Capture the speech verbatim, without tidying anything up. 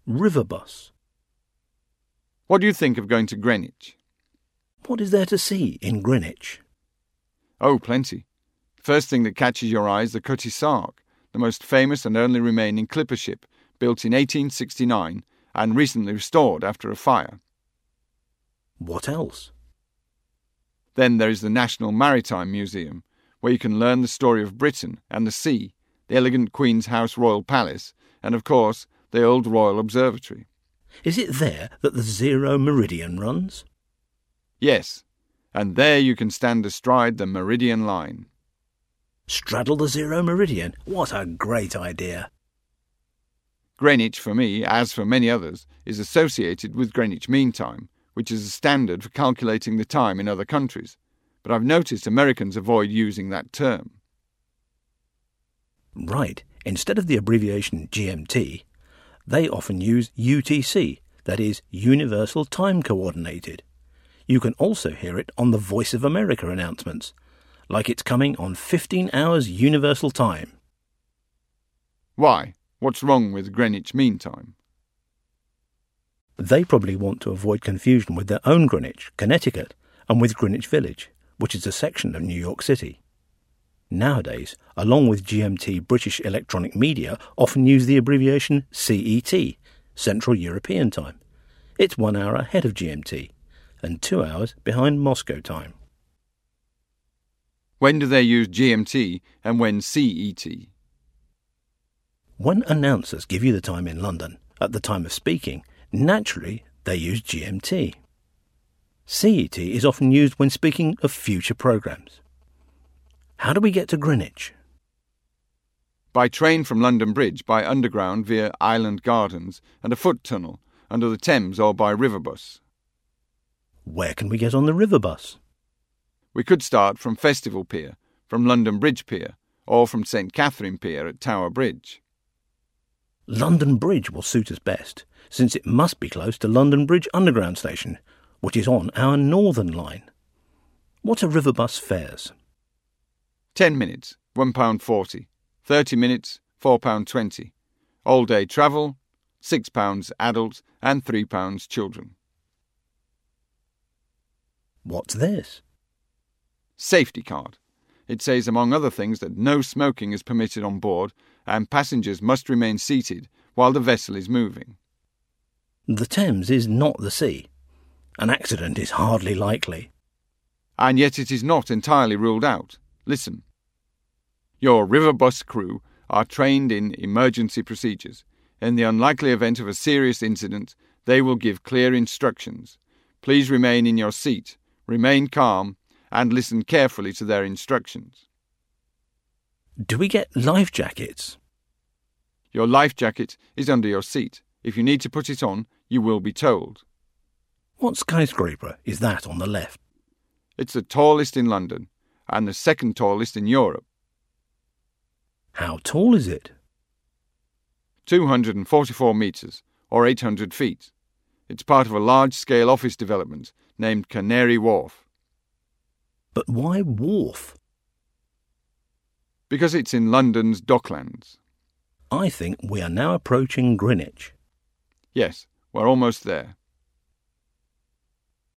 River bus. What do you think of going to Greenwich? What is there to see in Greenwich? Oh, plenty. First thing that catches your eye is the Cutty Sark, the most famous and only remaining clipper ship, built in eighteen sixty-nine and recently restored after a fire. What else? Then there is the National Maritime Museum, where you can learn the story of Britain and the sea, the elegant Queen's House Royal Palace, and of course the old Royal Observatory. Is it there that the Zero Meridian runs? Yes, and there you can stand astride the Meridian Line. Straddle the Zero Meridian? What a great idea! Greenwich, for me, as for many others, is associated with Greenwich Mean Time, which is a standard for calculating the time in other countries, but I've noticed Americans avoid using that term. Right. Instead of the abbreviation G M T, they often use U T C, that is, Universal Time Coordinated. You can also hear it on the Voice of America announcements, like it's coming on fifteen hours Universal Time. Why? What's wrong with Greenwich Mean Time? They probably want to avoid confusion with their own Greenwich, Connecticut, and with Greenwich Village, which is a section of New York City. Nowadays, along with G M T, British Electronic Media often use the abbreviation C E T, Central European Time. It's one hour ahead of G M T, and two hours behind Moscow time. When do they use G M T and when C E T? When announcers give you the time in London, at the time of speaking, naturally they use G M T. C E T is often used when speaking of future programmes. How do we get to Greenwich? By train from London Bridge, by underground via Island Gardens and a foot tunnel under the Thames, or by river bus. Where can we get on the river bus? We could start from Festival Pier, from London Bridge Pier, or from St Catherine Pier at Tower Bridge. London Bridge will suit us best, since it must be close to London Bridge Underground Station, which is on our Northern Line. What are river bus fares? Ten minutes, one pound forty. Thirty minutes, four pounds twenty. All day travel, six pounds adults and three pounds children. What's this? Safety card. It says, among other things, that no smoking is permitted on board and passengers must remain seated while the vessel is moving. The Thames is not the sea. An accident is hardly likely. And yet it is not entirely ruled out. Listen. Your river bus crew are trained in emergency procedures. In the unlikely event of a serious incident, they will give clear instructions. Please remain in your seat, remain calm, and listen carefully to their instructions. Do we get life jackets? Your life jacket is under your seat. If you need to put it on, you will be told. What skyscraper is that on the left? It's the tallest in London, and the second tallest in Europe. How tall is it? two hundred forty-four metres, or eight hundred feet. It's part of a large-scale office development named Canary Wharf. But why Wharf? Because it's in London's Docklands. I think we are now approaching Greenwich. Yes, we're almost there.